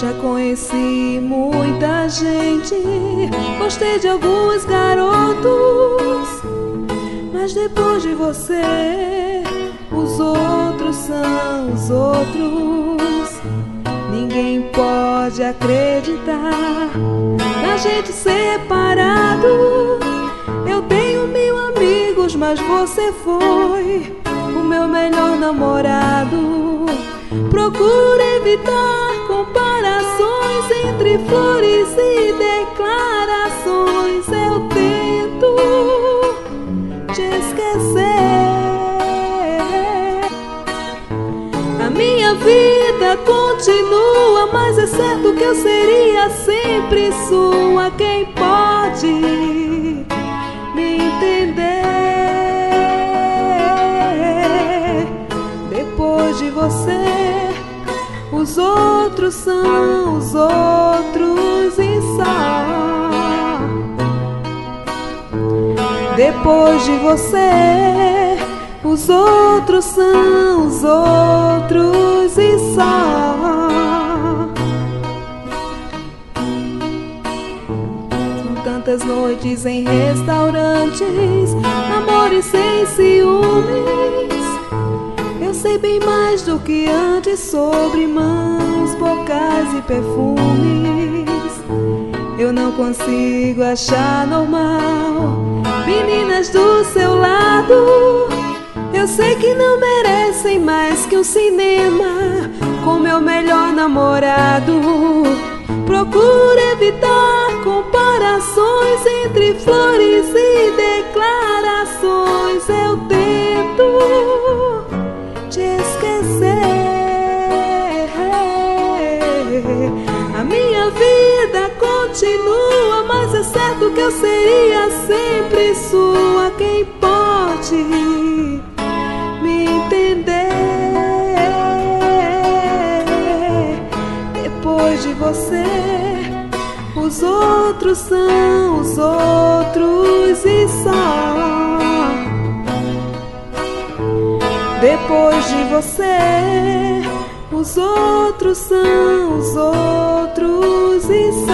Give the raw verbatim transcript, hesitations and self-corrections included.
Já conheci muita gente, gostei de alguns garotos, mas depois de você, os outros são os outros. Ninguém pode acreditar na gente separado. Eu tenho mil amigos, mas você foi o meu melhor namorado. Procuro evitar comparações entre flores e declarações. Eu tento te esquecer. A minha vida continua, mas é certo que eu seria sempre sua. Quem pode me entender? Depois de você, os outros são os outros e só. Depois de você, os outros são os outros e só. São tantas noites em restaurantes, amores sem ciúmes. Eu sei bem mais do que antes sobre mãos, bocas e perfumes. Eu não consigo achar normal meninas do seu lado. Eu sei que não merecem mais que um cinema com meu melhor namorado. Procuro evitar comparações entre flores e declarações. Eu tento te esquecer. A minha vida continua, mas é certo que eu seria sempre sua. Quem pode me entender? Depois de você, os outros são os outros e só. Depois de você, os outros são os outros e só.